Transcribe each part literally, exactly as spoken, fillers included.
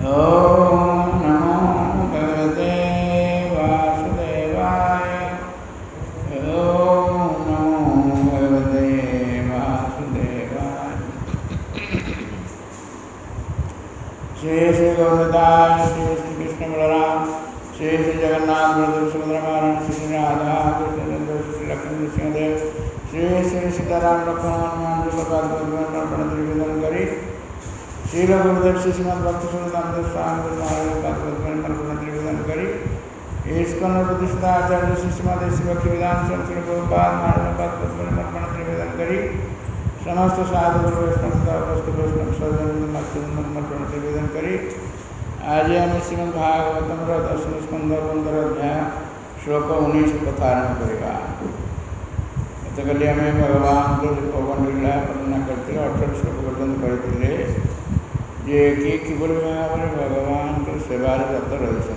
ओम नमो भगवते वासुदेवाय। ओम नमो भगवते वासुदेवाय। श्री श्री गौरदास श्री श्री कृष्ण बलराम श्री श्री जगन्नाथ बलदेव सुभद्रा महाराज श्री राधा कृष्ण श्री लक्ष्मण सिंहदेव श्री श्री सीताराम लक्ष्मण हनुमान जी का निवेदन करी श्री गुरुदेव श्री श्रीमद भक्ति सुंदर स्वामी महाराज निवेदन करी इसकन प्रतिष्ठा आचार्य श्री श्रीमद श्री भक्ति विधान श्री गोपाल महाराज निवेदन करी समस्त साधु गुरु वैष्णव वैष्णव निवेदन करी आज आम श्रीमद भागवतम दशम स्कंद पंद्रह अध्याय श्लोक उन्नीस कथा आरंभ करवा। गतकाली आम भगवान को पवन लीला वर्णना करते अठर श्लोक पर्यटन करते जे कि किभଳି भाव भगवान को सेवार रत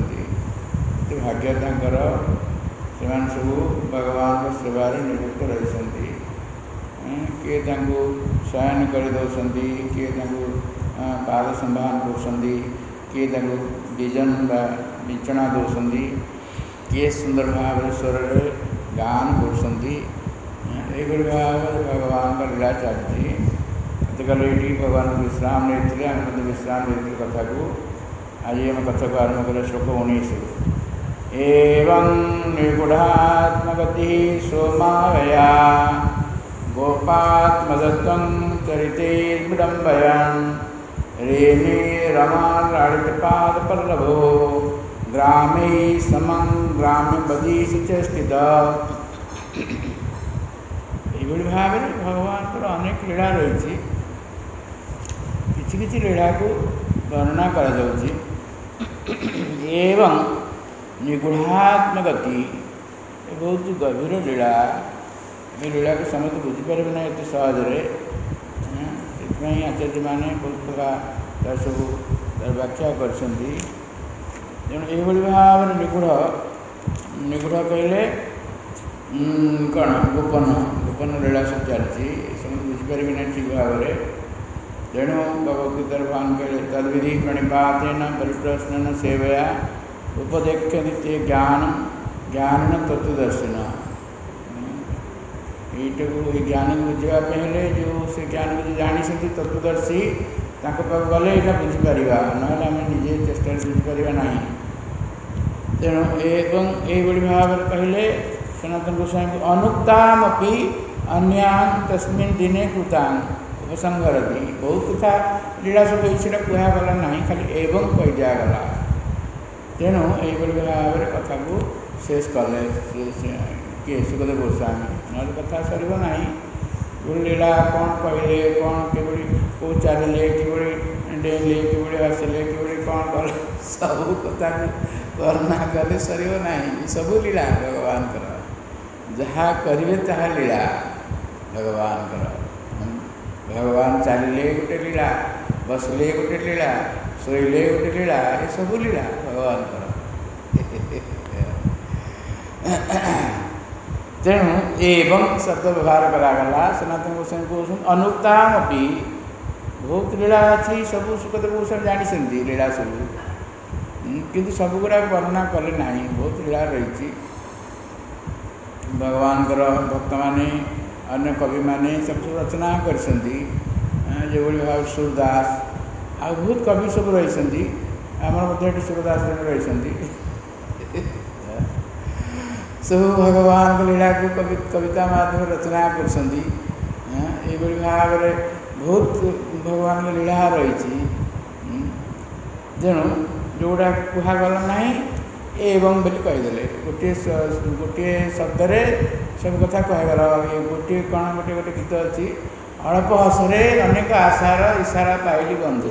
रही भाग्य तांकर से सब भगवान को सेवार नियुक्त रही किए शयन करदे किए पाद संभान कर किए विजन विचना दौरान किए सुंदर भाव स्वर गान कर भाव भगवान का लीला चलती। कल ये भगवान विश्राम नहीं आम विश्राम नहीं कथा को आज आम कथा को आरम्भ कर श्लोक उन्नीस एवं निर्गुणात्मगति सोमावया गोपात्मदत्तं चरितेर्विडम्बयन् रेमे रमालाडितपादपल्लभो ग्रामे समं ग्राम्यबधीश च स्थितः। ये भाव में भगवान को अनेक लीला रही किसी किसी लीला को वर्णना कर एवं निगूढ़ात्मगति बहुत गभीर लीला ये लीला को समस्त बुझीपारे ना एत सहजरे से आचार्य मैंने बहुत प्रकार सब व्याख्या कर भाव निगूढ़ निगूढ़ कहले कौन गोपन गोपन लीला सब चलती समस्त बुझीपारे ना ठीक भाव में तेणु भगवद्गीतार भगवान कहले तद्विधि प्रणिपातेन परिप्रश्न सेवया उपदेख्यते ज्ञान ज्ञान तत्वदर्शन ये ज्ञान को बुझापे जो से ज्ञान को जानी तत्वदर्शी पाख गले यहाँ बुझीपार ना आम निजे चेष्टा बुझीपार ना। तेणु एवं ये भाव कहले सनातन गोस्वामी अनुक्तामपि अन्यान तस्मिन् दिने कृतान उपसंहरती बहुत कथा लीला सब ये कहगला ना खाली एवं कही दिगला। तेणु ये भाव में कथा को शेष कले किए सुखदेव गोस्वामी ना कथा सर ना लीला कौन कहले कौन कि कौ चलिए कि डेले कि हसिले कि कौन कले सब कथा वर्णना कले सर ना सब लीला भगवान जहाँ करेंगे ताहा लीला भगवान भगवान चलिले गोटे लीला बसले गोटे लीला शोले गोटे लीला ये सब लीला भगवान तेणु एवं शब्द व्यवहार करागला सनातन गोस्वामी को अनुक्तामपि बहुत लीला अच्छी सब सुखदेव गोस्वामी जानी लीला सब किंतु सब गुड़ा वर्णना कले ना बहुत लीला रही भगवान भक्त माने अन्य कवि माने सब सब रचना कर जो भाव सूरदास आ बहुत कवि सब रही आमर सूरदास रही सब भगवान लीला को कवि कविता माध्यम रचना कर भाव में बहुत भगवान लीला रही तेणु जोड़ा कहगला ना एवं बोली कहीदे गोटे गोटे शब्द सब कथा कहगला ये गोटे कौन गोटे गोटे गीत अच्छी अल्प हसरे अनेक आशार इशारा पाइली बंधु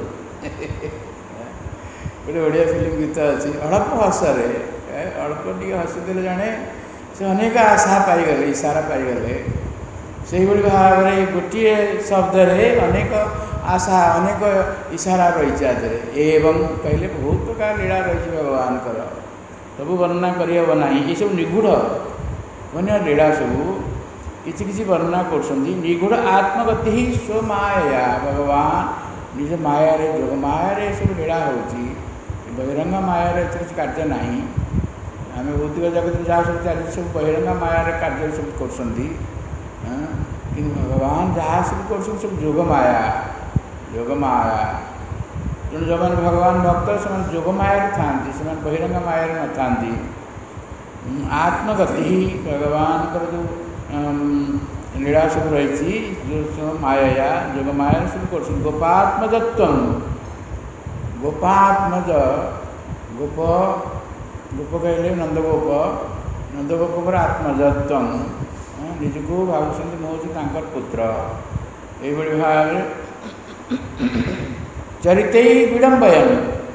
गोटे बढ़िया फिल्म गीत अच्छी अल्प हसरे अल्प टी हसीदे जड़े से अनेक आशा पाईगले इशारा पाईगले से भाव में गोटे शब्द अनेक आशा अनेक इशारा रही एवं कहले बहुत प्रकार लीला रही भगवान सब वर्णना करहब ना ये सब निगूढ़ अन्य लीला सब किसी किसी वर्णना कर निगूढ़ आत्मगति ही स्वमाया भगवान निज माया जोग माया सब लीला होती बहिरंग माया किसी कार्य ना आम भौतिक जगत जहाँ सब चलती सब बहिरंग माया कार्य सब कर भगवान जहाँ सब कर सब जोग माया जोग माया तेणु जो मैंने भगवान भक्त से जोग माया था से बहिरंग माया न था आत्मगति भगवान का जो लीला सब रही जो माया जोग माया सब कर गोपात्मजत्व गोपात्मज गोप गोप कहले नंदगोप नंदगोप पर आत्मजत्व निजको भावुं मोदी पुत्र ये भाव चरित विडंबयन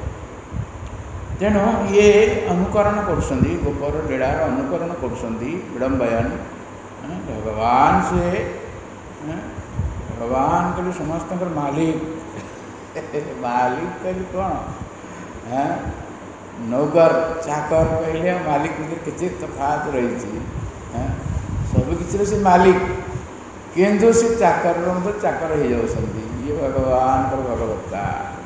तेणु ये अनुकरण कर गोपर लीलार अनुकरण कर विडंबयन भगवान से भगवान के समस्त मालिक मालिक कहले कौन नौकर चाकर कहले मालिक किसी तफात रही सबकि से मालिक किंतु से चाकर मतलब चाकर हो जाती ये भगवान भगवत्ता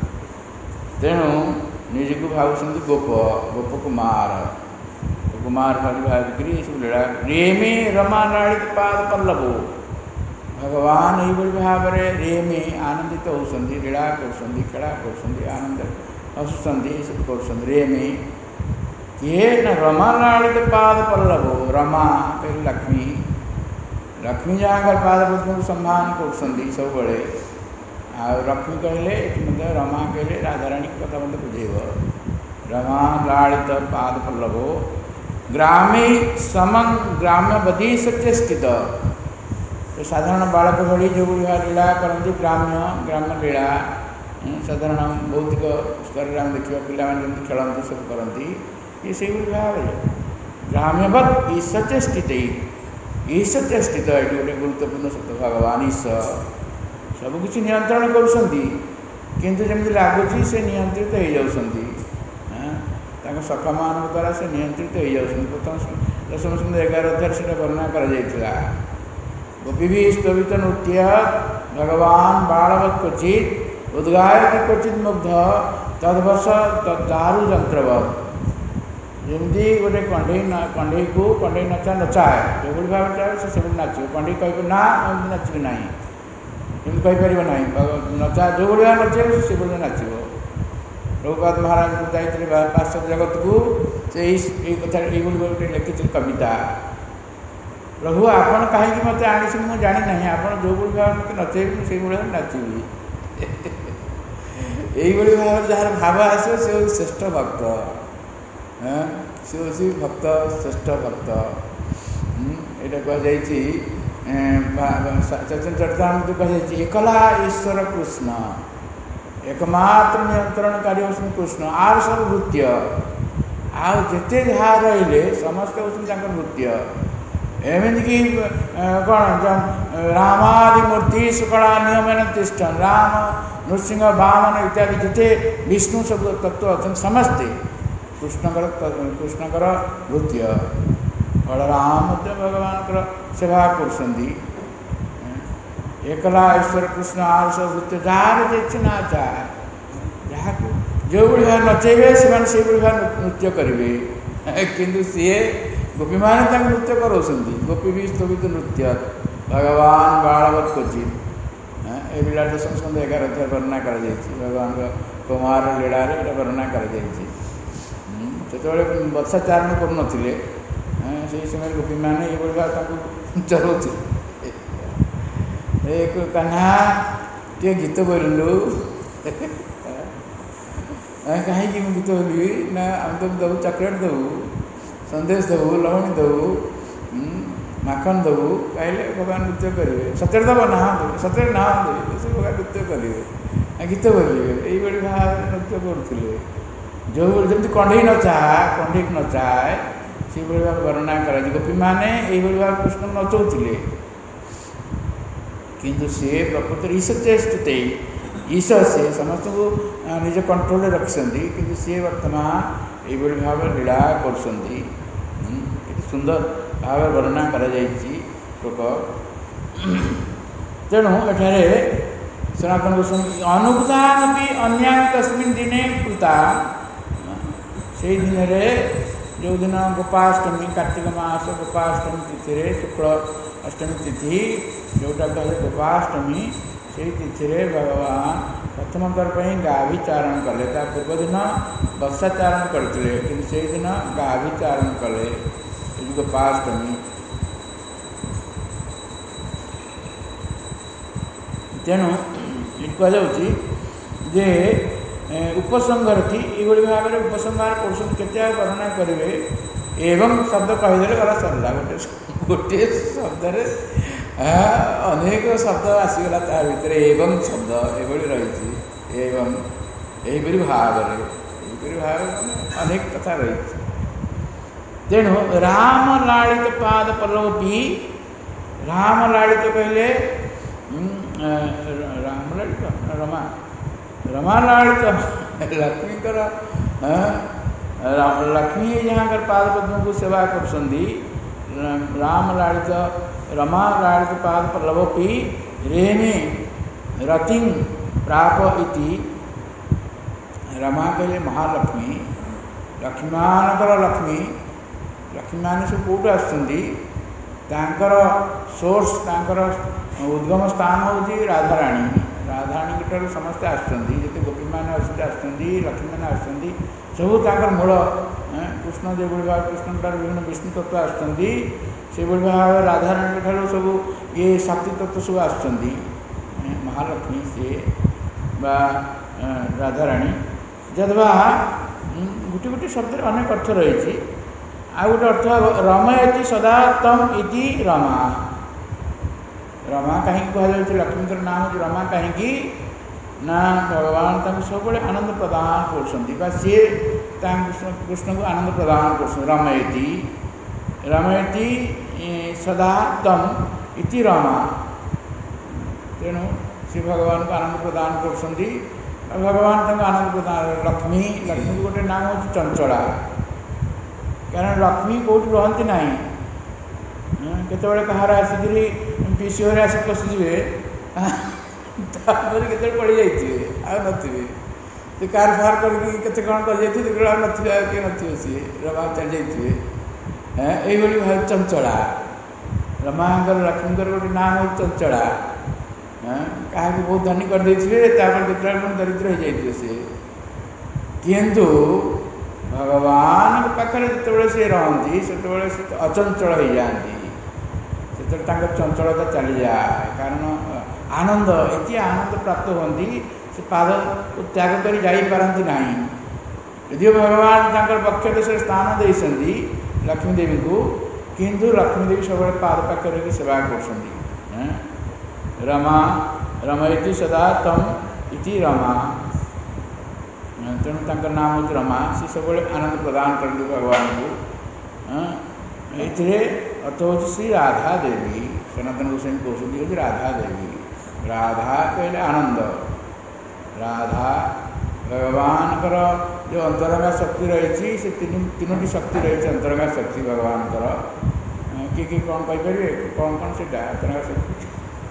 तेणु निजको भावुं गोप गोप कुमार कुमार भाविक सब लीला रेमे रमा लाड़ित पाद पल्लवो भगवान ये भाव में रेमे आनंदित होती लीला कर खेला कर आनंद हसुँच सब कर रेमे ये न रमा लाड़ित पाद पल्लवो रमा कह लक्ष्मी लक्ष्मी जहाँ पाद पद्म सम्मान कर सब आ लक्ष्मी कहले रमा कहले राधाराणी कथा मत बुझेब रमा लाड़ित पाद पल्लवो ग्रामे समं ग्राम्य बदी सचेष्टित साधारण बालक भली जो लीला करती ग्राम्य ग्राम्य लीला साधारण भौतिक स्तर में देखा पे खेलती सब करती ये से भाव ग्राम्यवत ईशचेष्टित ईशचेष्टित ये गोटे गुरुत्वपूर्ण शब्द भगवान ईश सबकि नियंत्रण करमि लगुच से नियंत्रित हो जाती सखा मान द्वारा से नियंत्रित हो जाती प्रथम दशम स्कंद एगार अध्याय से वर्णना कर गोपी भी स्तवित नृत्य भगवान बाणवत क्वचित उद्गायती क्वचित मुग्ध तदवश दारू जंत्रवत जमी गोटे कंडे कंडे को कंडे नचा नचाए जो भाव चाहे से नाच कंडे कह ना नाचबी ना एम कहीपर ना नचा जो भाव नचे से नाचब प्रभुपाद महाराज जाते पाश्चात्य जगत को से कथा ये गोटे लिखी कविता प्रभु आपड़ कहीं मत आनी मुझे जानी ना आप जो भाव मत नचेबी से नाचबी यही भाव जार भाव आस से श्रेष्ठ भक्त सी हूँ भक्त श्रेष्ठ भक्त यहाँ कह चैतन्य चरितामृत कह एकला ईश्वर कृष्ण एकमात्र नियंत्रणकारी हूँ कृष्ण आर सब नृत्य आते जहाँ रे समस्त हूँ नृत्य एमती कौन रामादि मूर्ति शुक्ला नियम तिष्ठन राम नृसिंह वामन इत्यादि जिते विष्णु सब तत्व अच्छा समस्ते कृष्णकर कृष्णकर नृत्य बलराम भगवान सेवा कर एकला ईश्वर कृष्ण आर सब नृत्य जार जे नाचा जहाँ जो भाव नचेबे से भाव नृत्य करेंगे किंतु सी गोपी मैंने नृत्य कराऊँ गोपी भी स्तवित नृत्य भगवान बाणवत क्वचित ये लीला दशम स्कंद एगार अध्याय वर्णना कर भगवान कुमार लीला वर्णना कर से बर्षा चारण करुले से समय गोपी मैंने ये भाव चलाऊ एक कान्हा टे गीत बोलू कहीं गीत बोलि ना आम तो देवु चॉकलेट देवु संदेश देवु लवणी देवु माखन देवु कहले भगवान नृत्य करेंगे सतरे दब ना सतरे ना से भगवान नृत्य करेंगे गीत बोलिए ये भाव नृत्य करुले जो जमी कंढे नचाए कंढे नचाए से भाव वर्णना कर गोपी मैंने ये भाव कृष्ण नचौले किंतु सी प्रकृत ईश चेष्टित ईश से समस्त को निज कंट्रोल रखिंट कि सी बर्तमान ये भाव लीला कर सुंदर भाव वर्णना कर श्लोक तेणु एठारे सनातन गोस्वामी अनुबुधानपि अन्यानि तस्मिन् दिने कृता से दिन रे जो दिन गोपाष्टमी कार्तिक मास गोपाष्टमी तिथि रे शुक्ल अष्टमी तिथि जोटा कहले गोपाष्टमी से तिथि रे भगवान प्रथम कर गाभिचारण कले ता पूर्व दिन वर्षाचारण करते कि से दिन गाभिचारण कले गोपाष्टमी तेणु ये कहुच्छी जे उपसंहार थी ये भाव में उपसंहार कर वर्णना करेंगे एवं शब्द कहीदे गला सरला गोटे गोटे शब्द अनेक शब्द आसीगला ता भीतर एवं शब्द ये रही एवं यहीपरी भाव में भाव अनेक कथा रही तेणु राम लालित पाद पल्लवी राम लालित कहले राम लालित रमा रमा लालित लक्ष्मी कर लक्ष्मी जहाँ कर पाद पद्म को सेवा कर राम लालित रमा लालित पाद पल्लवी रेने रति प्राप इति रमा कहले महालक्ष्मी लक्ष्मीमानकर लक्ष्मी लक्ष्मी मान सब कौटू आसर सोर्स तांकर उद्गम स्थान हूँ राधाराणी राधाराणी ठार समस्ते आसते गोपी मैंने आसती लक्ष्मी मैंने आसती सब मूल कृष्ण जो भाव कृष्ण ठार विभिन्न विष्णु तत्व आसती से भाव राधाराणी ठार सब ये शक्ति तत्व सब आसती महालक्ष्मी सी बा राधाराणी जदवा गोटे गोटे शब्द अनेक अर्थ रही आ गोटे अर्थ रमयति सदा तम इति रमा रमा कहीं कहुच्छे लक्ष्मी नाम हूँ रमा कहीं ना भगवान सब आनंद प्रदान कर सी कृष्ण को आनंद प्रदान कर रमयति रमयति सदा तम इति रमा तेणु सी भगवान को आनंद प्रदान कर भगवान आनंद प्रदान लक्ष्मी लक्ष्मी गोटे नाम हूँ चंचला कारण लक्ष्मी कौट रहती ना केतबे कहार आसिक पीसी घर आसिक पशिजे के पड़ जाइए आ नी कार फार करते कौन कर ना किए नथिबे सी रमा चल जाइए यही भाव चंचला रमांकर लक्ष्मी गोटे नाम हूँ चंचला क्या बहुत धनी कर देते दरिद्र हो जाइए सी किंतु भगवान पाखे जो सी रही से अचंचल हो जाती से चंचलता चली जाए कारण आनंद ये आनंद प्राप्त होती से पाद त्याग कर जापारती ना यदि भगवान तक पक्ष देश स्थान देती लक्ष्मी देवी को किंतु लक्ष्मी देवी सब पाद पाखे सेवा कर रमा रमयति सदा तम इति रमा तेणु तक नाम हूँ रमा सी सब आनंद प्रदान करती भगवान को ये अर्थ हूँ श्री राधा देवी सनातन गोस्वामी कहते हूँ राधा देवी राधा कहले आनंद राधा भगवान जो अंतरंगा शक्ति रही से तीनो शक्ति रही अंतरंगा शक्ति भगवान किए किए कौन कहींपर कौन कौन से अंतरंगा शक्ति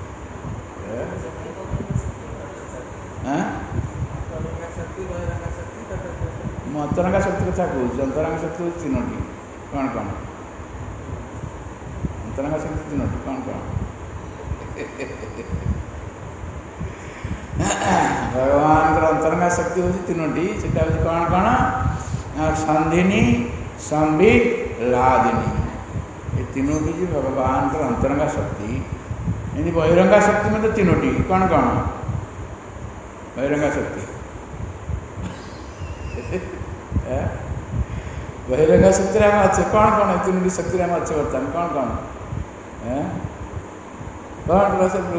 अंतरंगा शक्ति कथा कहूँ अंतरंगा शक्ति तीनो कौन कौन अंतरंगा शक्ति तीनो कौन कौन भगवान अंतरंगा शक्ति हूँ तीनो से कौन कौन संधिनी संबित लादिनी ये तीनो जी भगवान अंतरंगा शक्ति यदि बहिरंगा शक्ति में तो तीनोटी कौन कौन बहिरंगा शक्ति बहिरंगा शक्ति आम अच्छे कौन कौन तीन शक्ति आम अच्छे बर्तमान कौन कौन कौन कौन सब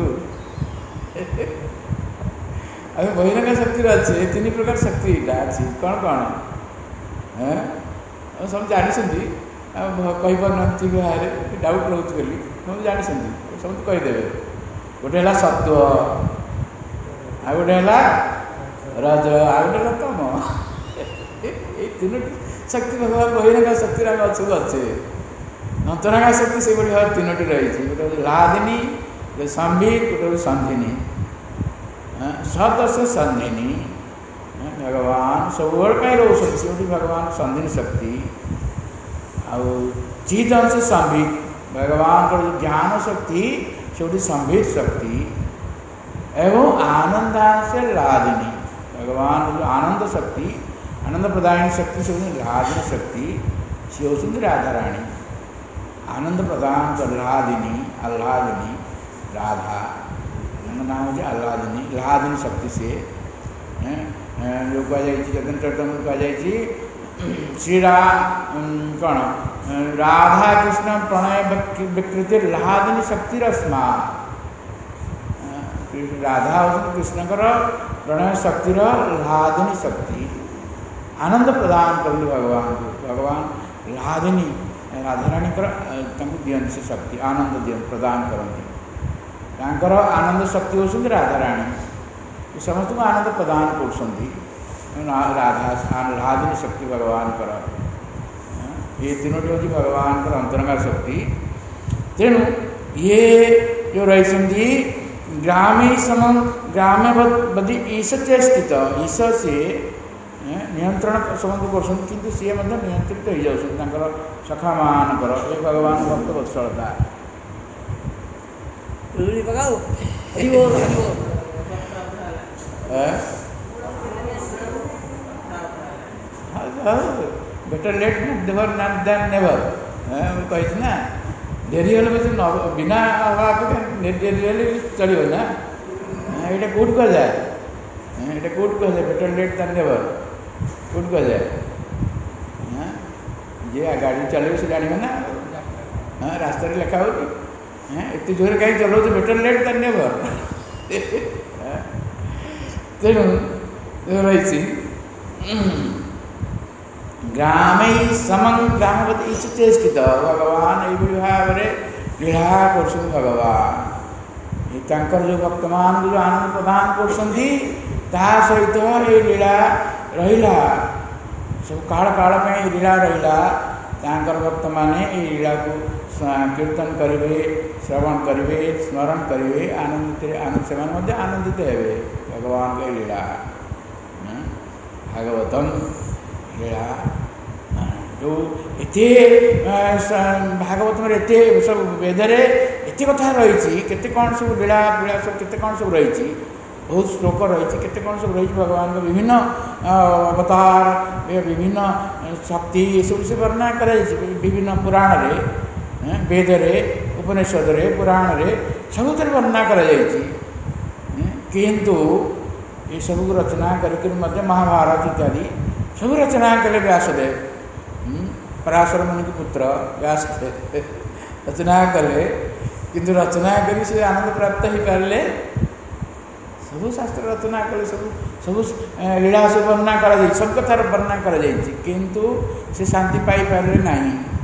अभी बहिरंगा शक्ति अच्छे तीन प्रकार शक्ति अच्छी कौन कौन सब जानते कहीपर ठीक भाव डाउट रोच बोली सब जानते सब कहीदेवे गोटे है सत्व आ गोटे है रज आ गोटे तम ये तीन शक्ति भगवान बहिरंगा शक्ति आम अच्छे अच्छे अंतरंगा शक्ति से भाव तीनो रही गोटे लादिनी गोटे संबित गोटे संधिनी सदस्य संधिनी भगवान सब रोचे भगवान संधिनी शक्ति आउ चित अंश संबित भगवान को ज्ञान शक्ति से संबित शक्ति एवं आनंदांश लादिनी भगवान जो आनंद शक्ति आनंद प्रदायिनी शक्ति से लादिनी शक्ति सी होती राधा रानी आनंद प्रदान कर लादिनी आह्लादिनी राधा नाम हो आह्लादिनी आह्लादिनी शक्ति से जो कह चैतन्य चरितमृत कह श्रीरा कौन राधा कृष्ण प्रणय विकृति लादिनी शक्ति रश्मा राधा हूँ कृष्णकर प्रणय शक्तिर लादिनी शक्ति आनंद प्रदान करली भगवान को भगवान लादिनी राधाराणी दियंती से शक्ति आनंद दियं प्रदान करती आनंद शक्ति होती राधाराणी समस्त को आनंद प्रदान कर राधा लादिनी शक्ति भगवान कर ये तीनोटी हूँ भगवान कर अंतरंगा शक्ति तेणु ये जो रही ग्रामे सम ग्रामे बदी ईश चेष्टित ईश से नियंत्रण समस्त कर सी नियंत्रित हो जाऊँ सखा मानकर ये भगवान भक्त वत्सलता better late never than never कही ना डेरी हेल्ले बस बिना डेरी चलो ना यहाँ कौट कह जाए यहाँ कौट कह जाए बेटर लेट देन नेवर कौट कह जाए जे गाड़ी चलो से जाने ना हाँ रास्ता लिखा हो एत जोर कहीं चलो बेटर लेट देन नेवर तेणु रही ग्रामे समं ग्रामवत इस चेष्टित भगवान ये भाव में लीला कर भगवान जो भक्त मान जो आनंद प्रदान कर सहित ये लीला रहा सब काल काल में लीला रहा भक्त माने लीला को कीर्तन करेंगे श्रवण करेंगे स्मरण करेंगे आनंदित आनंद से आनंदित हे भगवान के लीला भागवतम लीला जो एते भागवत में एते सब वेदरे एते कथा रही केते कौन सब लीला लीला सब केते कौन सब रही बहुत श्लोक रही केते कौन सब रही भगवान के विभिन्न अवतार विभिन्न शक्ति ये सब से वर्णना कर विभिन्न पुराण रे वेदरे उपनिषद रे पुराण रे सब वर्णना कर किंतु ये सब रचना करके महाभारत इत्यादि सब रचना कले व्यासदेव पराशर मुनि के पुत्र व्यासदेव रचना कले किंतु रचना कर से आनंद प्राप्त हो पारे सब शास्त्र रचना कले सब सब लीला सब वर्णना कर सब कथार वर्णना कर किंतु से शांति पाई पारे ना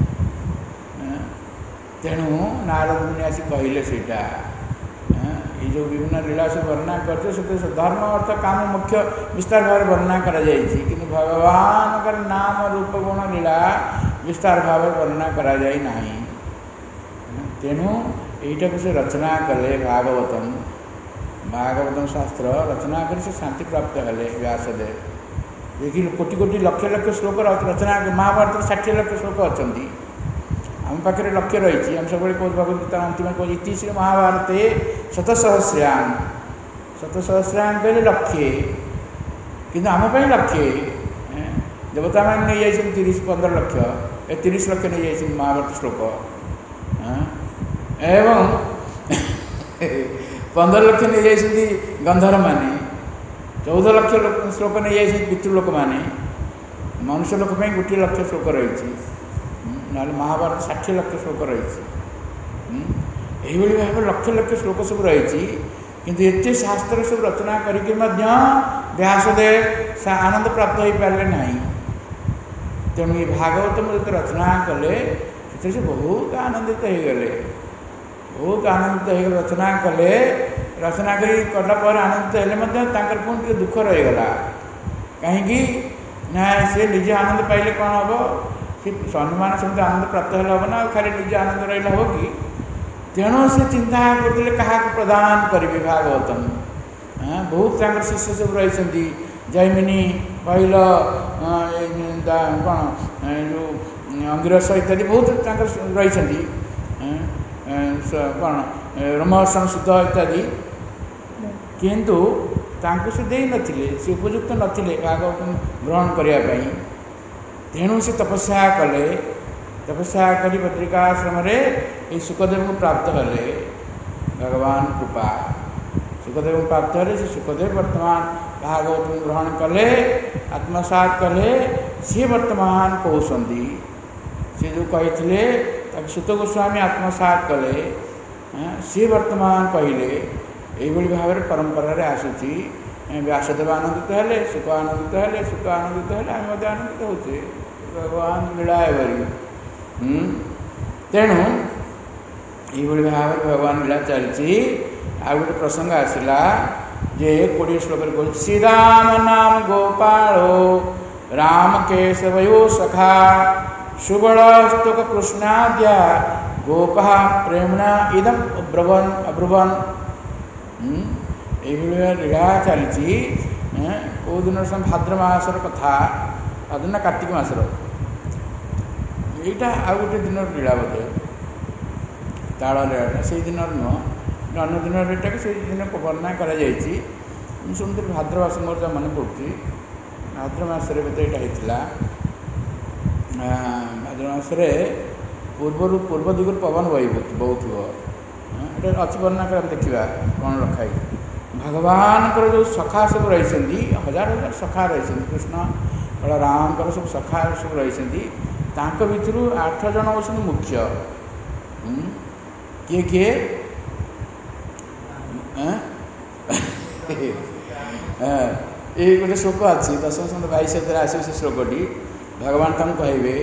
तेणु नारद मुनि आसी कहले सेटा ये जो विभिन्न लीला से वर्णना करते से धर्म अर्थ काम मुख्य विस्तार भाव वर्णना कर कि भगवान का नाम रूप गुण लीला विस्तार भाव वर्णना करा जाए नहीं तेणु यहीटा को से रचना कले भागवतम भागवतम शास्त्र रचना कर से शांति प्राप्त हेले व्यासदेव देखिए कोटि कोटि लक्ष लक्ष श्लोक रचना महाभारत षाठी लक्ष श्लोक अच्छा आम पाखे लक्ष्य रही हम सब भगवदगीता अंतिम कह श्री महाभारते शतसहस्रां शतसहस्रां कहले लक्षे किंतु आम लक्षे देवता मैंने नहीं जाइए तीस पंद्रह लक्ष ए तीस लक्ष नहीं जाइए महाभारत श्लोक एवं पंद्रह लक्ष नहीं जाइए गंधर्व माने चौदह लक्ष श्लोक नहीं जाइए पितृलोक माने मनुष्य लोक गोटे लक्ष श्लोक रही ना महाभारत षाठी लक्ष श्लोक रही भाव लक्ष लक्ष श्लोक सब रही किंतु एते शास्त्र सब रचना करके व्यासदेव आनंद प्राप्त हो पारे ना तेणु ये भागवत में जो रचना कले से बहुत आनंदित हो गले बहुत आनंदित हो रचना कले रचना कर आनंदित हेल्ले पुणी दुख रहीगला कहीं ना सी निजे आनंद पाइले कौन हम सी सम्मान समझ आनंद प्राप्त है हम ना खाली निजे आनंद रहा हम कि तेणु से चिंता करते क्या प्रदान करेंगे भागवतम बहुत तांकर शिष्य सब रही जैमिनी पहिल कौन जो अंगिरस इत्यादि बहुत रही कौन रोमहर्षण शुद्ध इत्यादि किंतु तांको से दे नथिले से उपयुक्त नथिले भागवत ग्रहण करने तेणु से तपस्या कले तपस्या करी बद्रिकाश्रम रे सुखदेव को प्राप्त कले भगवान कृपा सुखदेव को प्राप्त कले से सुखदेव वर्तमान भागवत ग्रहण कले आत्मसात कले सी वर्तमान कहते सी जो कही सुत गोस्वामी आत्मसात कले सी वर्तमान कहले यही भाव में परंपरा रे आसूची व्यासदेव आनंदित हेले सुख आनंदित हेले सुख आनंदित हेले आम आनंदित होचे भगवान लीलाए बरी तेणु यही भाव में भगवान लीला चलती आ गोटे प्रसंग आसला जे कोड़े श्लोक कह श्रीराम नाम गोपालो राम केशवयो सखा सुबलस्तुक कृष्णाद्या गोपा प्रेमणा इदम अब्रवन अब्रुवन ये लीला चली कौ दिन भाद्र मसर कथा भाद्र ना कार्तिक मसर यहीटा आ गए दिन लीला बोधे ताल लीला से दिन नुह अन्य दिन लीटा से दिन वर्णना कर शुणी भाद्र मास मोर जहाँ मन पड़ती भाद्र मसरे बोधे यहाँ होता भाद्र मसरे पूर्वर पूर्व दिगु पवन बही बहुत ये अच्छी वर्णना कर देखा कौन रखाई भगवान जो सखा सब रही हजार हजार सखा रही कृष्ण बलराम सब सखा सब रही भितर आठ जन हो मुख्य किए किए ये गोटे श्लोक अच्छी दस स्कंद बाईस आसे से श्लोकटी भगवान तक कहे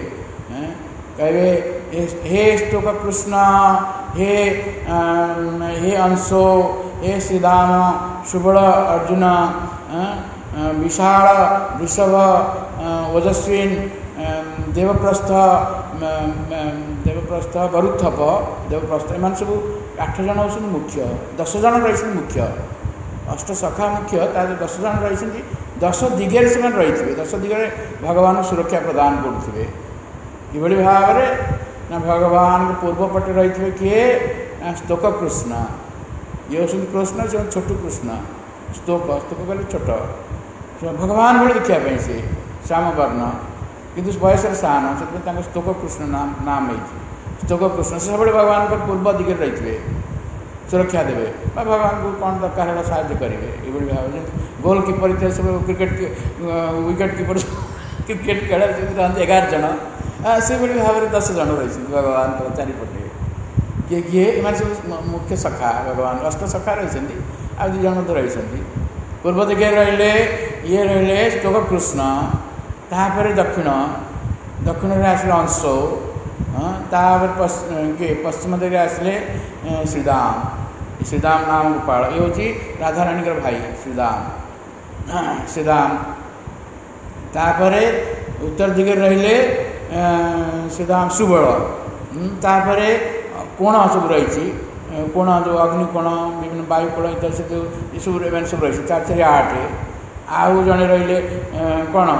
कहे हे श्लोक कृष्ण हे हे अंशो हे श्रीदाम सुबल अर्जुन विशाल वृषभ ओजस्विन देवप्रस्थ देवप्रस्थ बरुथप देवप्रस्थ एम सब आठ जन हो मुख्य दस जन रही मुख्य अष्ट सखा मुख्य तार दस जन रही दस दिगे से रही दस दिगे भगवान सुरक्षा प्रदान करुवे कि भाव में ना भगवान पूर्वपटे रही किए स्तोक कृष्ण ये हूँ कृष्ण से छोटू कृष्ण स्तोक स्तोक कहले छोट भगवान भाई देखापी से श्याम वर्ण किंतु बयस सान से स्तोक कृष्ण नाम नाम है स्तोक कृष्ण से सब भगवान पूर्व दिगे रही सुरक्षा देवे भगवान को कौन दरकार है साहय करेंगे ये भाव गोल कीपर सब क्रिकेट विकेट कीपर क्रिकेट खेल एगार जन से भाव में दस जन रही भगवान चारिपटे किए किए एम सब मुख्य सखा भगवान अष्ट सखा रही आ दु जन रही पूर्व दिगे रे ये रे स्तोक कृष्ण तापर दक्षिण दक्षिण में आसले अंश तापर किए पश्चिम दिगे आसले श्रीदाम श्रीदाम नाम गोपाल ये हूँ राधाराणी भाई श्रीदाम श्रीदाम तापर उत्तर दिगे रहिले श्रीदाम सुबल तापर कोण सब रही कोण जो अग्निकोण विभिन्न वायुकोण इत्यादि सब ये सब एम सब रही चार चार आठ आउ जड़े रही कौन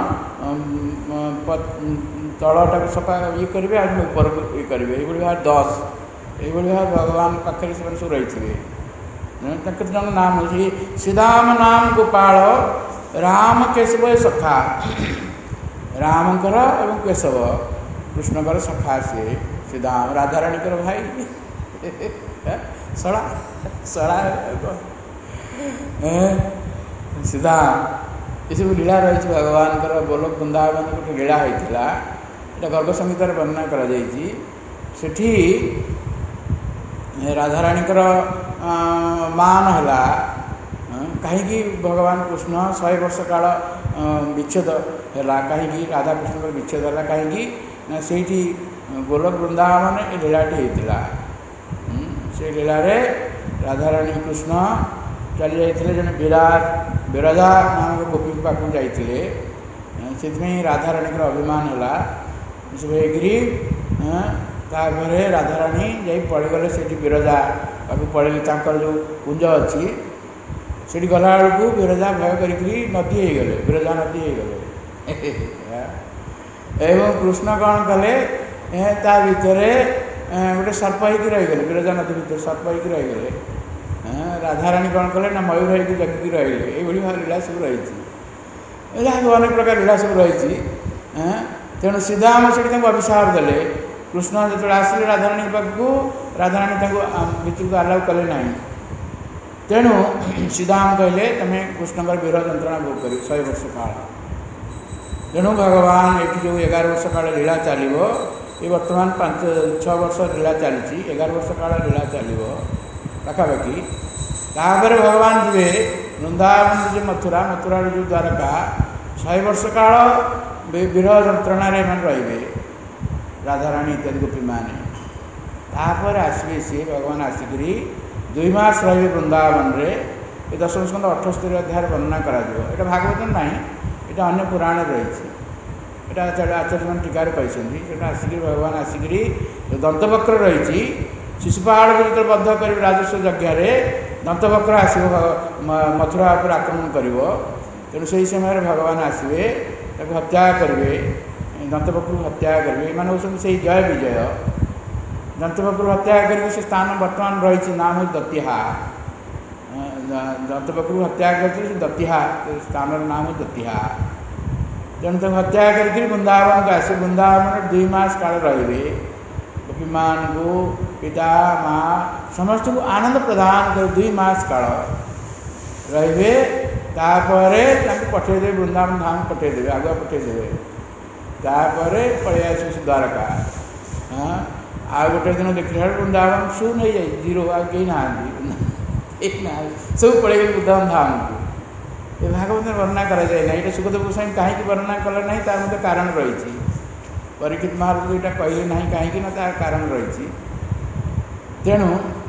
तलटा सफा ये करेंगे आज ऊपर ये करेंगे ये भाव दस ये भाव भगवान पाखे से सब रही केत जन नाम हो श्रीदाम नाम गोपाल राम केशव सखा रामकर एवं केशव कृष्णकर सखा सी श्रीदाम राधाराणी भाई सड़ा सड़ा श्रीदाम ये सब लीला रही भगवान गोलोक वृंदावन गोटे लीला होता है गर्भ संहित वर्णना करी राधाराणी मान है कहीं भगवान कृष्ण शहे वर्ष काल विच्छेद है कहीं राधा कृष्ण विच्छेद है कहीं से गोलोक वृंदावन ये लीलाटी होता से लीला राधाराणी कृष्ण चली जाते जन विराट विरजा नामक गोपी पाक जाते से राधाराणी अभिमान है सब एग्री तापर राधाराणी जा पड़गले से विरजा पाक पड़े जो कुंज अच्छी से गला बेलू विरजा भय करी नदी होगले विरजा नदी होगले एवं कृष्ण कौन कले ता भितर गोटे सर्प हो रहीगले विरजा नदी भितर सर्प हो रहीगले राधाराणी कौन कले ना मयूर होगी जगिकी रही भाव लीला सब रही अनेक प्रकार लीला सब रही तेणु श्रीदाम से अभिशाप देले कृष्ण जो आसिले राधाराणी पाखक राधाराणी भितर को आलाउ कले ना तेणु श्रीदाम कहले तुम्हें कृष्ण विरह जंत्रणा भोग कर शहे वर्ष काल तेणु भगवान ये जो एगार वर्ष काल लीला चलो ये बर्तमान पांच छः वर्ष लीला चली एगार वर्ष काल लीला चलो पाखापाखि तापर भगवान जी वृंदावन जो मथुरा मथुरा जो द्वारका शहे वर्ष काल विरह जंत्रणा रे राधाराणी इत्यादि गोपी मैंने तापर आसवे सी भगवान आसिक दुई मास रही वृंदावन रे ये दशम स्कंद अठस्तरी अध्याय वर्णना करा यहाँ भागवत ना यहाँ अन्य पुराण रही आचार्य मान टीकार कहते आसिक भगवान आसिक दंतवक्र रही शिशुपाल को जो बद्ध कर राजस्व यज्ञ दंतवक्र आसो मथुरा पर आक्रमण कर तेणु से समय भगवान आसवे हत्या करेंगे दंतवक्र हत्या करेंगे ये हूँ से जय विजय दंतवक्र हत्या करके से स्थान बर्तमान रही नाम हूँ दतिहा दंतवक्र हत्या करके दतिहा स्थान नाम हूँ दतिहा तेणु तक हत्या करके वृंदावन को आसे वृंदावन दुई मास काल रे गोपी मान को पिता माँ समस्त को आनंद प्रदान कर दुई मास काल रे पठेदे वृंदावन धाम पठेदे आगुआ पठेदे तापर पलि आस द्वारका हाँ आ गोटे दिन देखा वृंदावन शू नहीं जाए जीरो आ कहीं ना एक ना सब पड़े वृंदावन धाम को ये भागवत वर्णना करा जाए ना ये सुखदेव गोस्वामी कहीं वर्णना कले ना तार मध्य कारण रही परीक्षित महाराज यहाँ कहले ना कहीं ना तार कारण रही तेणु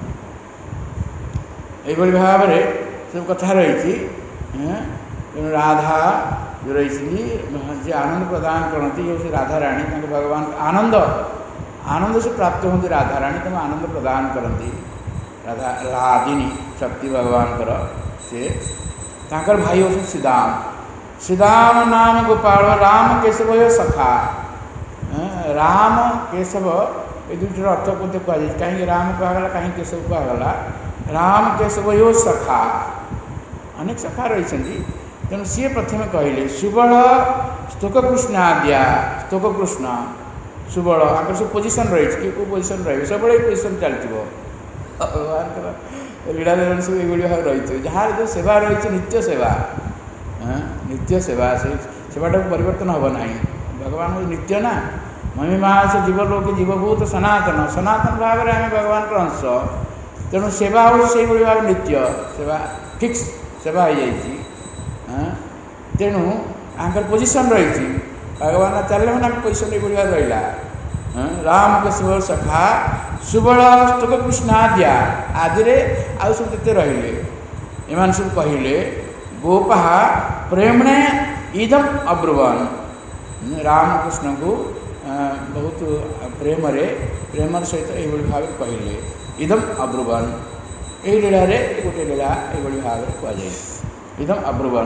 ये भाव में सब कथा रही तेणु राधा जो रही जी आनंद प्रदान करती ये राधा रानी भगवान आनंद आनंद से प्राप्त होती राधा रानी तुम आनंद प्रदान करती राधा राधिनी शक्ति भगवान से ताकर भाई होते सीदाम सीदाम नाम गोपाल राम केशव सखा राम केशव ये दुईटर अर्थ को कहुई कहीं राम कहगला कहीं केशव कहगला राम केशव सखा अनेक सखा रही तेणु सी प्रथम कहले सुबल स्तोक कृष्ण आद्या स्तोक कृष्ण सुबल आगे सब पोजिशन रही किए कौ पोजिशन रही सब पोजिशन चलती भगवान लीला सब ये भाव रही जहाँ जो सेवा रही नित्य सेवा नित्य सेवा से सेवाटा परिवर्तन हम ना भगवान नित्य ना महिमा से जीवलोक जीवभूत सनातन सनातन भाव में आम भगवान अंश तेणु सेवा हो भाव नित्य सेवा फिक्स सेवा हो जाए तेणु आंकर पोजिशन रही भगवान चलने मैंने पोजिशन ये रहा राम केशव सखा सुबल स्तोक कृष्ण आद्या आदि आउ सब जिते रही एम सब कहले गोपा प्रेमणे इदम अब्रुवन रामकृष्ण को बहुत प्रेम प्रेम सहित ये भाव कहले इदम अब्रुवन यही लीला गोटे लीला ये भाव में कहुए इदम अब्रुवन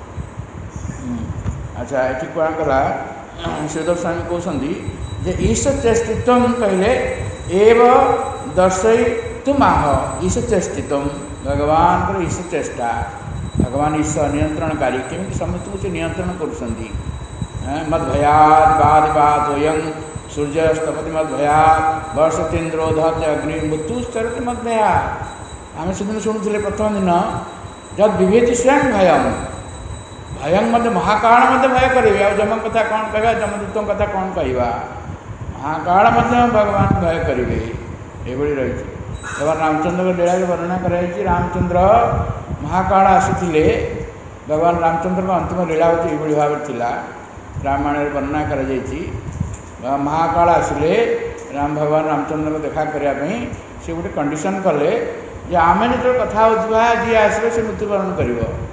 अच्छा ये कौन कला श्रीधर स्वामी कहते जे ईश चेष्टित्व कहले एव दर्शय तुम आह ईश चेष्टित्व भगवान ईश चेष्टा भगवान ईश्वर नियंत्रणकारी केमी समस्त को नियंत्रण कर मदभयाद बाद बाद वयं सूर्यस्तपति मदभयाद वर्षतेन्द्रोधत अग्नि मृत्युश्चरति मदभयाद आम सेदिन शुणुले प्रथम दिन जद विभेति स्वयं भयं भयं मत महाकाल मत भय करेंगे आ जम कथा कौन कह जमदूतों कथा कौन कहवा महाकाल मत भगवान भय करेंगे ये रही भगवान रामचंद्र लीला वर्णना कराई रामचंद्र महाकाल आसी भगवान रामचंद्र का अंतिम लीला होती ये भाव थिला रामायण वर्णना कराई महाकाल आसिले राम भगवान रामचंद्र को देखा करने से गोटे कंडीशन कले जे आम जो कथा होता जी आसवे से मृत्युवरण कर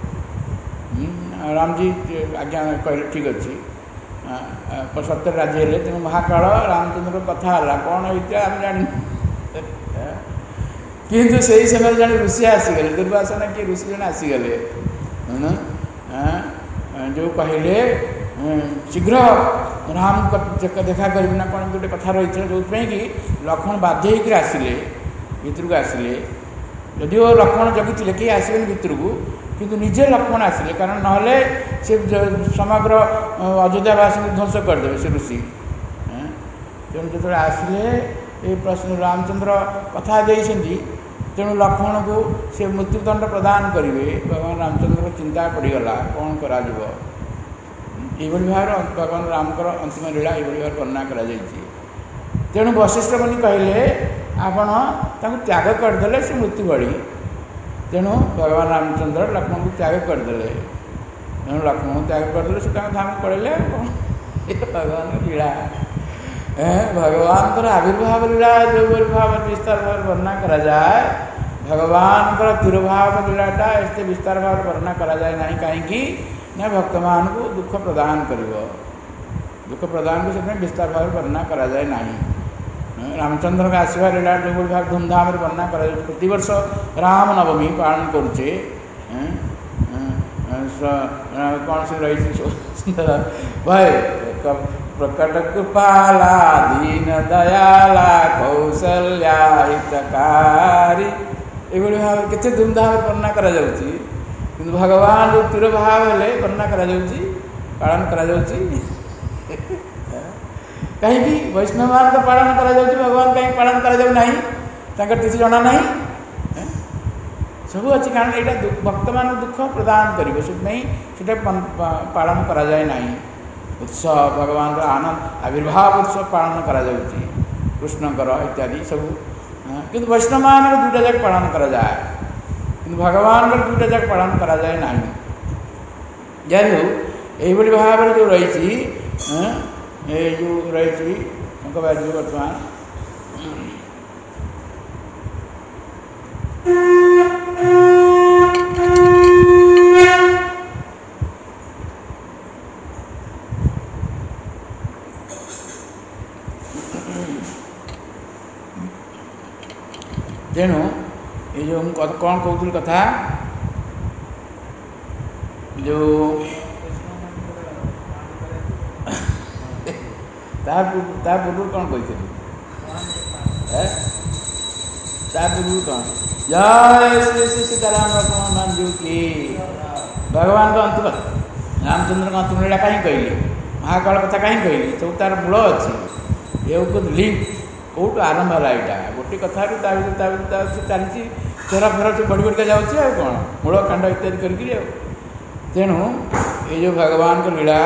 रामजी आज्ञा कहले ठीक अच्छे सत्य राजी है तेणु महाकाल रामचंद्र कथा है कौन होता आम जान किंतु से समय जन ऋषि आसीगले दुर्वासा ना कि ऋषि जन आसीगले जो कहले शीघ्र राम देखा कर गोटे कथा रही जो कि लक्ष्मण बाध्य होकर आसिले भितर को आसिले जदिव लक्ष्मण जगिले कि आसबे भितर को किंतु निजे लक्ष्मण आसिले कारण ना से समग्र अयोध्यावासी ध्वंस करदे से ऋषि तेणु जो आसिले ये प्रश्न रामचंद्र कथा देते तेणु लक्ष्मण को से मृत्युदंड प्रदान करेंगे भगवान रामचंद्र चिंता पड़गला कौन कर भाव भगवान रामकर अंतिम लीला ये भाव वर्णना कर तेणु वशिष्ठ मुनि कहले आपण त्याग करदे से मृत्यु बड़ी तेणु भगवान रामचंद्र लक्ष्मण को त्याग करदे तेणु लक्ष्मण त्याग करदे से धाम पड़े भगवान लीला भगवान आविर्भाव लीला जो भाव विस्तार भाव वर्णना करा जाए भगवान तिरुभाव लीलाटा एत विस्तार भाव वर्णना करा जाए ना कहीं ना भक्त मान को दुख प्रदान कर दुख प्रदान को से विस्तार भाव वर्णना करा जाए ना रामचंद्र का आसवा लीला जो भाव धूमधाम वर्णना करा प्रतिवर्ष राम नवमी पालन करुचे कौन से रही सुंदर भाई प्रकट कृपाला दीन दयाला कौशल्या हितकारी ये भाव के धूमधाम वर्णना करा जाउची किंतु भगवान जो तिरभाव हेले वर्णना करा जाउची पालन करा जाउची कहीं वैष्णव मान तो पालन करा जाउची भगवान कहीं पालन करा जाउ नहीं तांकर किसी जना नहीं सब अच्छी कारण यहाँ भक्त मान दुख प्रदान करिवो से पालन करा जाए नहीं उत्सव भगवान का आनंद आविर्भाव उत्सव पालन करा जाउची कृष्णकर इत्यादि सब किंतु वैष्णव मान दुटा जाक पालन करा जाए किंतु भगवान दुटा जाक पालन करा जाए ना जान यही भाव जो रही जो रही शंकराचार्य वर्तमान तेणु ये जो कौन कहूँ कथा जो पूर्व कौन कही पूर्व कौन जय श्री श्री सीताराम लक्ष्मण जी की भगवान का अंतिम रामचंद्र का अंतिम लीला कहीं कहली महाकाल कथा कहीं कहली सब तार मूल अच्छी ये लिंक कौटू आरंभ है यहाँ गोटे कथा चलती चेरा फेरा से बढ़ी बढ़िया जाऊँगी आ कौन मूल कांड इत्यादि करके तेणु ये जो भगवान को लीला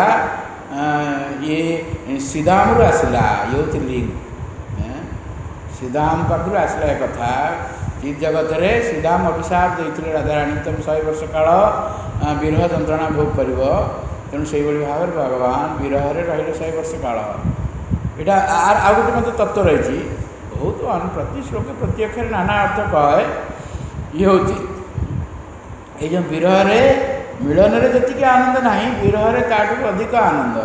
ये सीधाम रु आसला ये हूँ लिंक सीधाम पाखु आसला एक कथा ई जगत रे सीधाम अभिशाप देते राधाराणी तुम शहे वर्ष काल विरह जंत्रणा भोग कर तेणु से भाव में भगवान विरह रही शहे वर्ष काल यहाँ आर आ गए मत तत्व रही बहुत प्रति श्लोक प्रति अक्षर नाना अर्थ कहे ये हूँ ये जो विरह रे मिलन रे जी आनंद ना विरह रे ताठू अधिक आनंद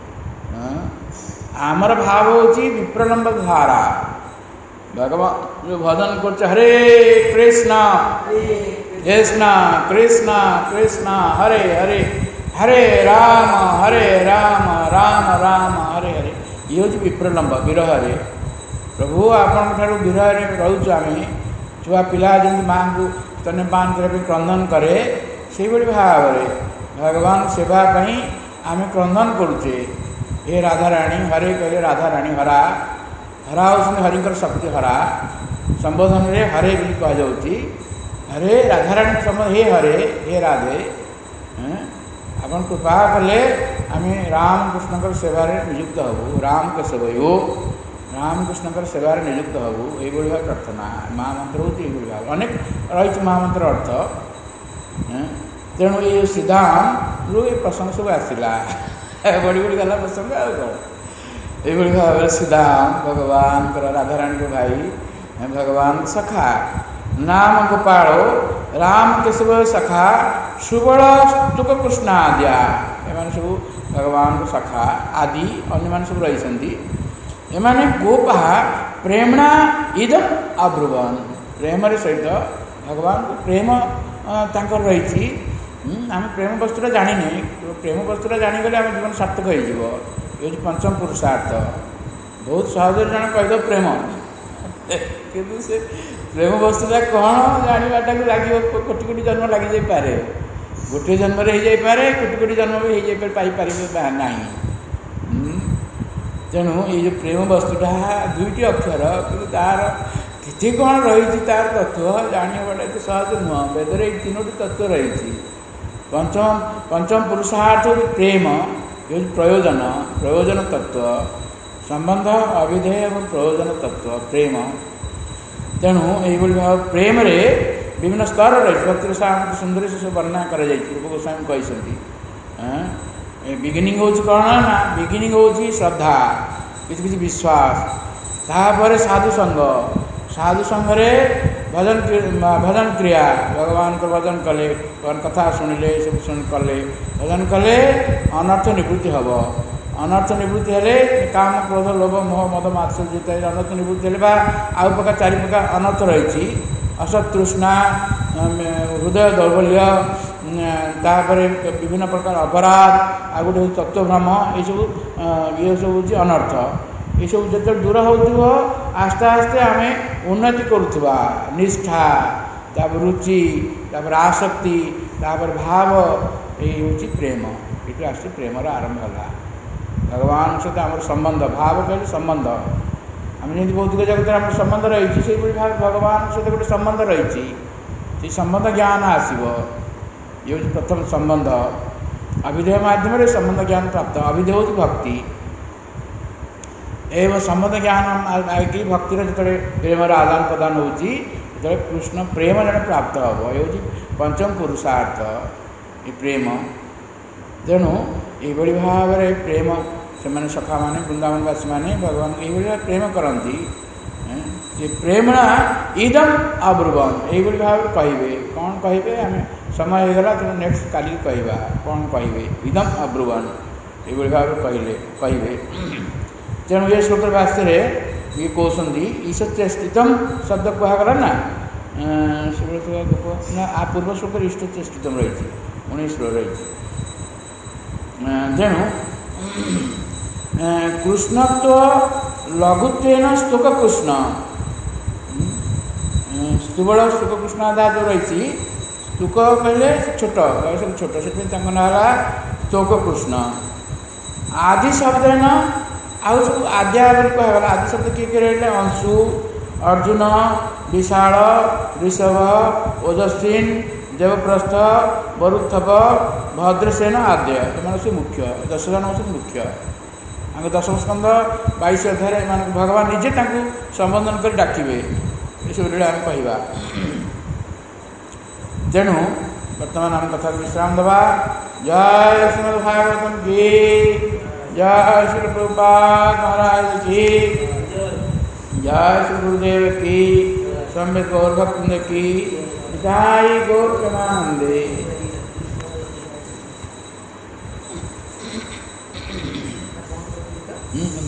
आमर भाव हूँ विप्रलंब धारा भगवान जो भजन कर हरे कृष्ण कृष्ण कृष्ण कृष्ण हरे हरे हरे राम हरे राम राम राम हरे हरे ये हूँ विप्रलंब विरह रे प्रभु आपण विरह रे रोचु आम छुआ पिला जमी माँ को स्तन्यपान करने क्रंदन करे से भाव में भगवान सेवा आम क्रंदन करुचे हे राधाराणी हरे कहले राधाराणी हरा हरा होती हरिंकर शक्ति हरा संबोधन रे हरे भी कहुच्छी हरे राधाराणी सम हे हरे हे राधे आपन कृपा कले आम रामकृष्ण सेवार नियुक्त हबू राम के सेवयो रामकृष्ण सेवार नियुक्त हबू ये भाव प्रार्थना महामंत्र हूँ ये भाव अनेक रही महामंत्र अर्थ तेणु ये सीधाम रु ये प्रसंग सब आसला बढ़ी बढ़ी गला प्रसंग आ ये भाव में सीधाम भगवान राधाराणी को भाई भगवान सखा नाम गोपालो राम केशव सखा सुबल तुक कृष्ण आद्या एम सब भगवान को सखा आदि अन्य सब रही एमाने गोपा प्रेमणा इदम अब्रुवन प्रेम सहित भगवान को प्रेम तांकर रही आम प्रेम वस्तुटा जाने प्रेम वस्तुटा जाणीगले आम जीवन सार्थक हो ये पंचम पुरुषार्थ बहुत सहज जन कहीद प्रेम कि से प्रेम वस्तुटा कौन जानाटा को लगे कोटि कोटि जन्म लग जापे गोटे जन्म हो जापे कोटि कोटि जन्म भी हो पारे ना तेणु ये जो प्रेम वस्तुटा दुईटी अक्षर कि तार किसी कौन रही तार तत्व जानाटा तो सहज नुह वेदर ये तीनोटी तत्व रही पंचम पंचम पुरुषार्थ प्रेम ये प्रयोजन प्रयोजन तत्व संबंध अविधेय और प्रयोजन तत्व प्रेम तेणु ये भाव प्रेम रे विभिन्न स्तर रही भक्ति सुंदर से वर्णना कर गोस्वामी कहते बिगिनिंग हो कौन ना बिगिनिंग हो श्रद्धा किसी किसी विश्वास तापर साधु संग साधु संगे भजन भजन क्रिया भगवान को भजन कले कथा शुणिले सब शुण कले भजन कले अनर्थ निवृत्ति हम अनर्थ निवृत्ति हेले काम क्रोध लोभ मोह मद मात्सर्य अनर्थ निवृत्ति हेले आउ प्रकार चारि प्रकार अनर्थ रही असत तृष्णा हृदय दौर्बल्य तापर विभिन्न प्रकार अपराध आ गोटे तत्वभ्रम ये सब ये सब हूँ अनर्थ ये सब जो दूर हो आस्ते आस्ते आम उन्नति करुवा निष्ठा तापर रुचि तापर आसक्ति तापर भाव ये हूँ प्रेम ये आस प्रेमर आरंभ है भगवान सहित आम संबंध भाव कहले संबंध आम जमी भौतिक जगत आम संबंध रही से भाव भगवान सहित गोटे संबंध रही संबंध ज्ञान आसो ये हूँ प्रथम संबंध अविधेय माध्यम संबंध ज्ञान प्राप्त अविधेय हूँ भक्ति एवं संबंध ज्ञान आगे भक्तिर जो प्रेमर आदान प्रदान होती कृष्ण प्रेम जन प्राप्त हम ये हूँ पंचम पुरुषार्थ ये प्रेम तेणु ये भाव में प्रेम से सखा मैंने वृंदावनवासी मैंने भगवान ये प्रेम करती ये प्रेमणा इदम अब्रुवम ये भाव कहे कौन कहे आम समय होगला तो नेक्स्ट काली कहवा कौन कहे इदम अब्रुवन ये भाव कहले कहे तेणु ये श्लोक भाष्य ये कहते ईश्वर स्थितम शब्द कहगला ना ना आ पूर्व श्लोक ईश्वर स्थितम रही उन्नीस रही तेणु कृष्णत्व लघुत्वेन स्तुक कृष्ण स्तुबल स्तुक कृष्ण आधा जो रही स्तुक कहले छोट सब छोट से ना स्तोक कृष्ण आदि शब्द न आउ सब आद्या कहगला आदि शब्द किए किए रही अंशु अर्जुन विशाल ऋषभ ओजस्विन देवप्रस्थ वरुथप भद्रसेन आद्य एम से मुख्य दस जन हूँ मुख्य आगे दशम स्कंद बाईस अध्याय एम भगवान निजे संबोधन कर डाकिबे ये सब आम कहवा तेणु बर्तमान आम कथा विश्राम दबा जय श्रीमद् भागवतम की जय श्री प्रभुपाद महाराज की जय श्री गुरुदेव की सम्यक गौर भक्त की जय गौर प्रेमानंदे हम्म